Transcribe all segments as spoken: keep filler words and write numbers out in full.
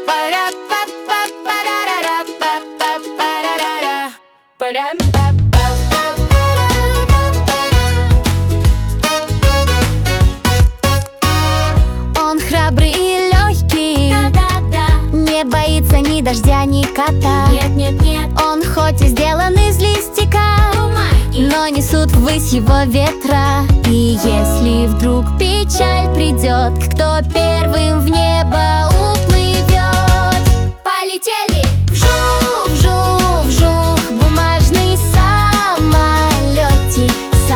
Он храбрый и легкий, не боится ни дождя, ни кота. Нет, нет, нет, Он хоть и сделан из листика, но несут ввысь его ветра. И если вдруг печаль придет, кто первым в небо уплывет? полетели! Вжух, вжух, вжух, бумажный самолетик,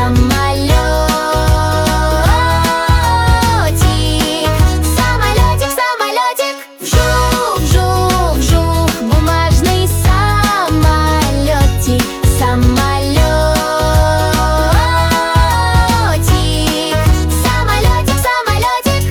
самолетик, самолетик, самолетик. Вжух, вжух, вжух, бумажный самолетик, самолетик, самолетик, самолетик.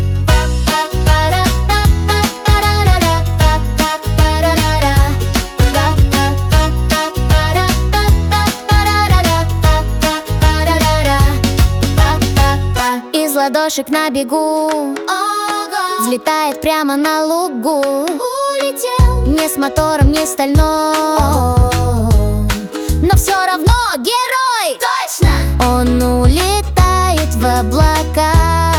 Из ладошек на бегу взлетает прямо на лугу. Улетел! Не с мотором, не стальном, но все равно герой! Точно! Он улетает в облака.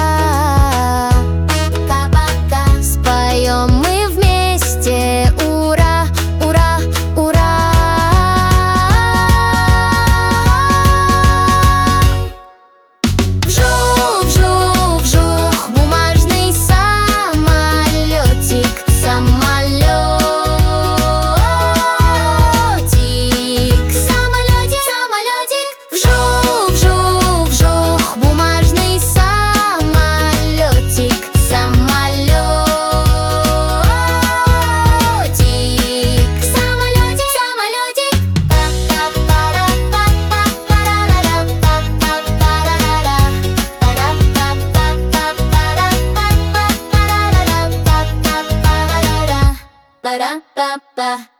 Споем мы вместе: ура, ура, ура! Вжух, вжух, вжух, бумажный самолетик, самолетик, самолетик, самолетик. Вжух, вжух, вжух, бумажный самолетик, самолетик, самолетик, самолетик. Па-ра-па-па.